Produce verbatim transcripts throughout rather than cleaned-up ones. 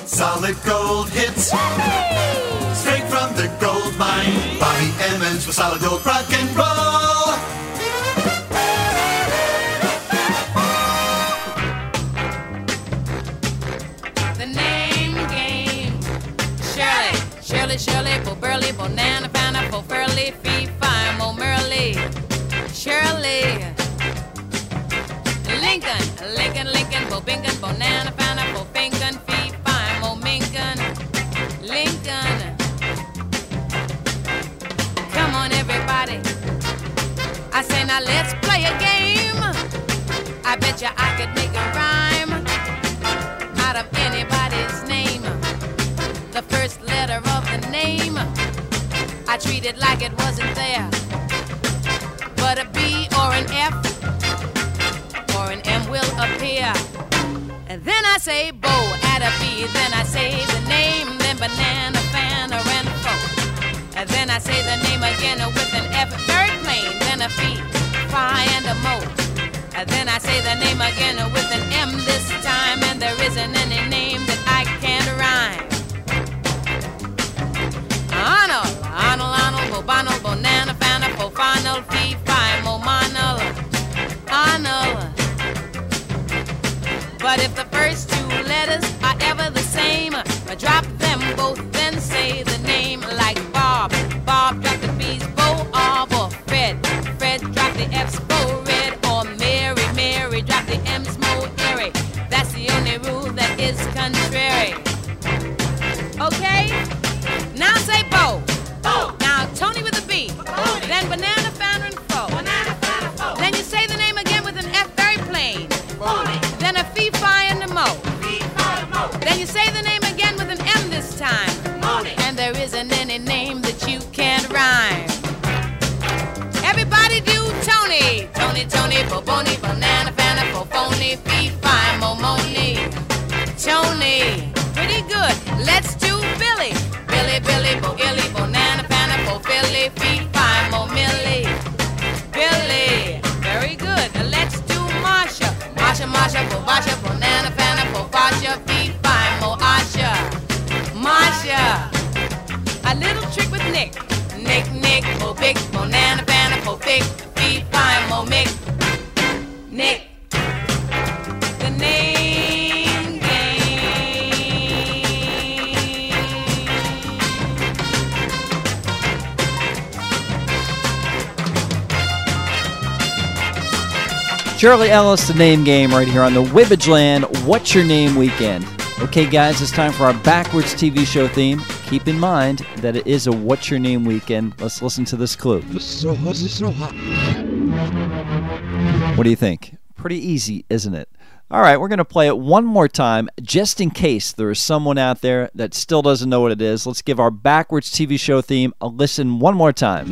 Solid gold hits. Yay! Straight from the gold mine. Bobby Emmons with solid gold rock and roll. The name game. Shirley, Shirley, Shirley, Bo Burley, Bonanna, Fana, Bo Furley, Fee, Fi, Mo Merley. Shirley. Lincoln, Lincoln, Lincoln, Bo Binkin, Bonanna, Fana, Bo Finkin, Fee, Fi, Mo Minkin. Lincoln. Come on, everybody. I say, now let's play a game. I bet you I could make a rhyme out of anybody's name. The first letter of the name, I treat it like it wasn't there. But a B or an F or an M will appear. And then I say Bo, add a B. Then I say the name, then banana, fan, or an fo. And then I say the name again with an F, third plane, then a F, Phi, and a Mo. And then I say the name again with an M this time, and there isn't any name that I can't rhyme. Arnold, Arnold, Arnold, Bobonald, Bonanna, Fana, Fofonal, Fee, Fi, Momonal, Arnold. But if the first two letters are ever the same, I drop them both, then say the name like Bob. Bob, drop the B's, Bo, or Fred. Fred, drop the F's, Bo, Red, or Mary. Mary, drop the M's, Mo, Airy. That's the only rule that is contrary. Okay? Now say Bo. Bo. Now Tony with a B. Tony. Then banana, founder, and fo. Banana, founder, fo. Then you say the name again with an F, very plain. Tony. Then a Fee, Fi, and a Mo. Fee, Fi, and Mo. Then you say the name again with an M this time. Tony. And there isn't any name that you can't rhyme. Everybody do Tony. Tony, Tony, Boboni, banana, fana, Fofoni, Fee, Fi, Momoni. Tony. Pretty good. Let's do Billy. Billy, Billy, Bo Illy, Bonanna, Fana, Bo Philly, Fee, Fi, Mo Millie. Billy. Very good. Let's do Marsha. Marsha, Marsha, Bo Basha, Bonanna, Fana, Bo Basha, Fee, Fi, Mo Asha. Marsha. A little trick with Nick. Nick, Nick, Bo Big, Bonanna, Fana, Bo Big, Fee, Fi, Mo Mick. Nick. The name game. Shirley Ellis, the name game, right here on the Wibbage Land What's Your Name Weekend. Okay, guys, it's time for our backwards T V show theme. Keep in mind that it is a What's Your Name Weekend. Let's listen to this clue. What do you think? Pretty easy, isn't it? All right, we're going to play it one more time, just in case there is someone out there that still doesn't know what it is. Let's give our backwards T V show theme a listen one more time.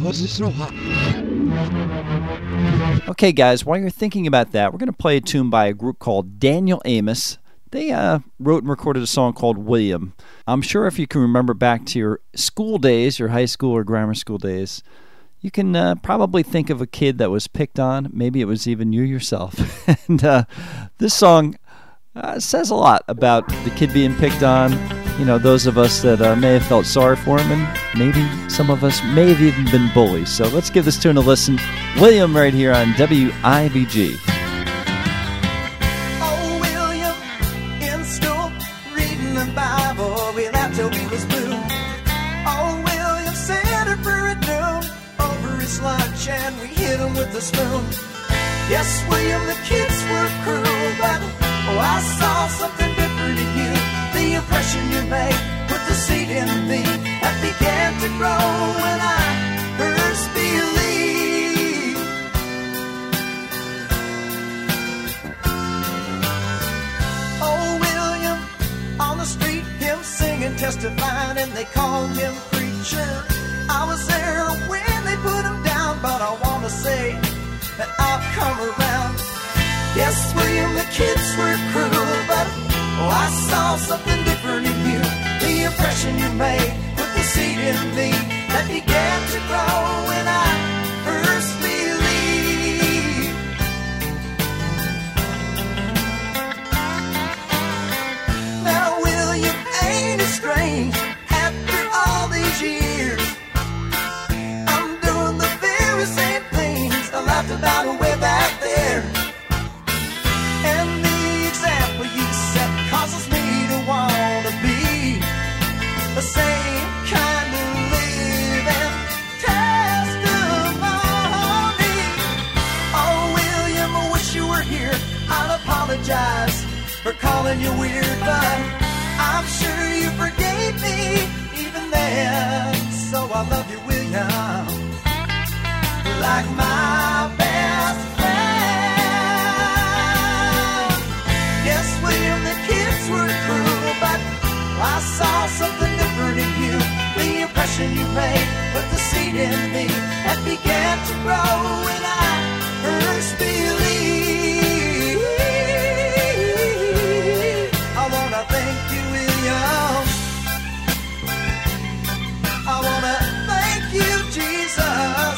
Okay, guys, while you're thinking about that, we're going to play a tune by a group called Daniel Amos. They uh, wrote and recorded a song called William. I'm sure if you can remember back to your school days, your high school or grammar school days, you can uh, probably think of a kid that was picked on. Maybe it was even you yourself. and uh, this song uh, says a lot about the kid being picked on. You know, those of us that uh, may have felt sorry for him, and maybe some of us may have even been bullies. So let's give this tune a listen. William right here on W I B G. And we hit him with a spoon. Yes, William, the kids were cruel, but oh, I saw something different in you. The impression you made put the seed in me that began to grow when I first believed. Oh, William, on the street, him singing, testifying, and they called him preacher. I was there when they put him down, but I want to say that I've come around. Yes, William, the kids were cruel, but oh, I saw something different in you. The impression you made put the seed in me that began to grow when I first believed. Now, William, calling you weird, but I'm sure you forgave me even then. So I love you, William, like my best friend. Yes, William, the kids were cruel, but I saw something different in you. The impression you made put the seed in me and began to grow when I first believed. I wanna thank you, William. I wanna thank you, Jesus.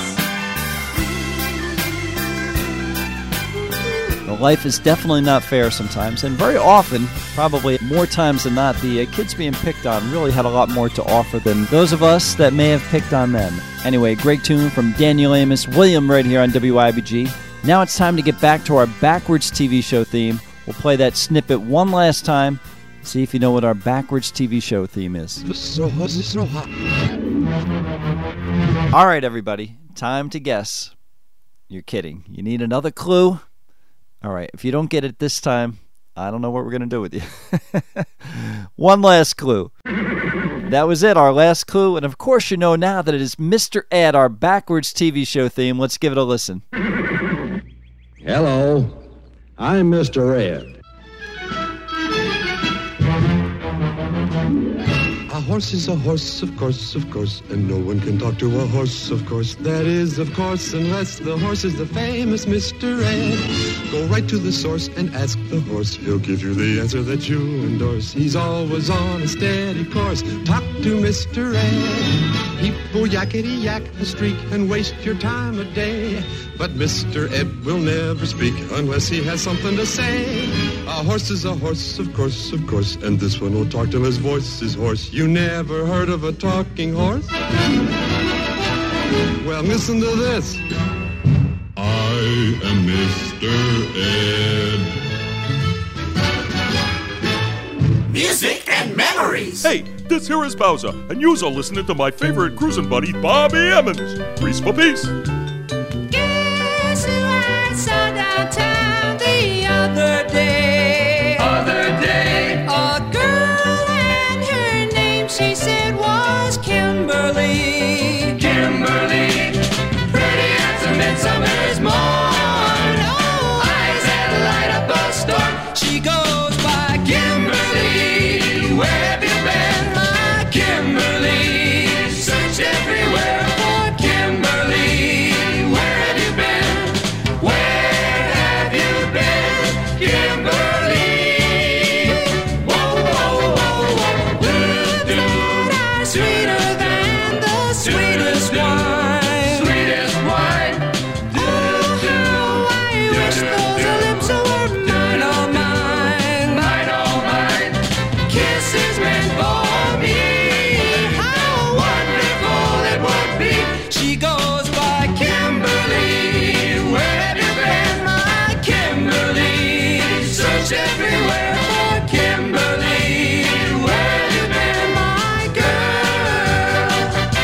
Life is definitely not fair sometimes, and very often, probably more times than not, the uh, kids being picked on really had a lot more to offer than those of us that may have picked on them. Anyway, great tune from Daniel Amos, William right here on W I B G. Now it's time to get back to our backwards T V show theme. We'll play that snippet one last time, see if you know what our backwards T V show theme is. All right, everybody, time to guess. You're kidding. You need another clue? All right, if you don't get it this time, I don't know what we're going to do with you. One last clue. That was it, our last clue. And of course you know now that it is Mister Ed, our backwards T V show theme. Let's give it a listen. Hello, I'm Mister Ed. A horse is a horse, of course, of course, and no one can talk to a horse, of course. That is, of course, unless the horse is the famous Mister Ed. Go right to the source and ask the horse. He'll give you the answer that you endorse. He's always on a steady course. Talk to Mister Ed. People yakety yak a streak and waste your time a day. But Mister Ed will never speak unless he has something to say. A horse is a horse, of course, of course, and this one will talk till his voice is hoarse. You never heard of a talking horse? Well, listen to this. I am Mister Ed. Music and memories. Hey, this here is Bowser, and you're listening to my favorite cruising buddy, Bobby Emmons. Peace for peace. Guess who I saw downtown the other day? Other day. A girl and her name, she said, was Kimberly. Kimberly. Pretty as a midsummer's morn. Oh, eyes that light up a storm. She goes by Kimberly. Where have you been, my Kimberly? Search everywhere for Kimberly. Where have you been? Where have you been, Kimberly? Whoa, whoa, whoa, whoa. Blue dude are sweeter than the sweetest wine. Sweetest wine. Oh, how I wish those lips were mine, all mine. Mine, all mine. Kisses meant for me. How wonderful it would be. She goes by Kimberly. Where have you been, my Kimberly? Search everywhere for Kimberly. Where have you been, my girl?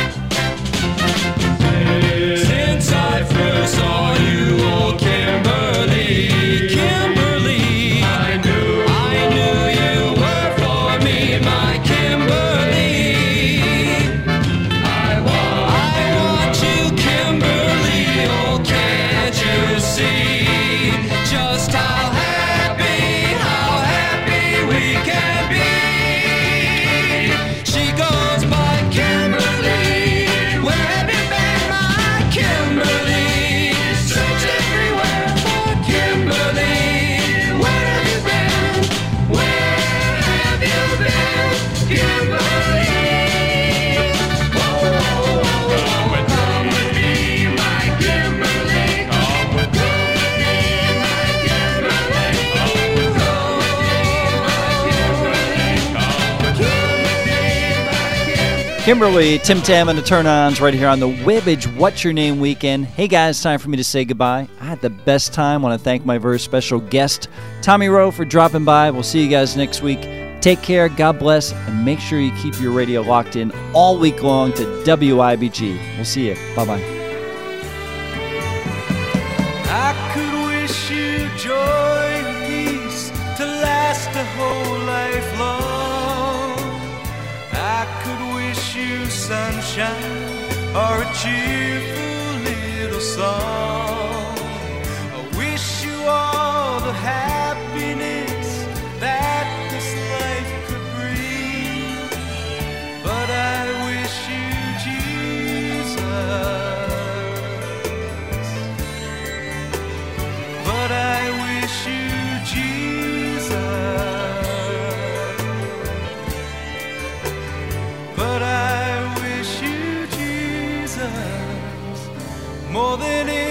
Since I first saw you, oh Kimberly, Kimberly, I knew, I knew you were for me, my Kimberly. I want, I want you, Kimberly. Oh, can't you see just how happy, how happy we can be? She goes by Kimberly. Where have you been, my Kimberly? Search everywhere for Kimberly. Where have you been? Where have you been, Kimberly? Whoa, whoa, whoa, whoa. Come with me, my Kimberly. Come with me, my Kimberly. Come with me, my Kimberly. Kimberly, Tim Tam, and the Turn-Ons right here on the Wibbage What's Your Name weekend. Hey guys, time for me to say goodbye. I had the best time. Want to thank my very special guest, Tommy Rowe, for dropping by. We'll see you guys next week. Take care, God bless, and make sure you keep your radio locked in all week long to W I B G. We'll see you. Bye-bye. I could wish you joy and peace to last a whole life long. I could wish you sunshine or a cheerful little song. I wish you all the happiness that this life could bring, but I wish you Jesus. But I wish you Jesus. But I wish you Jesus more than anything.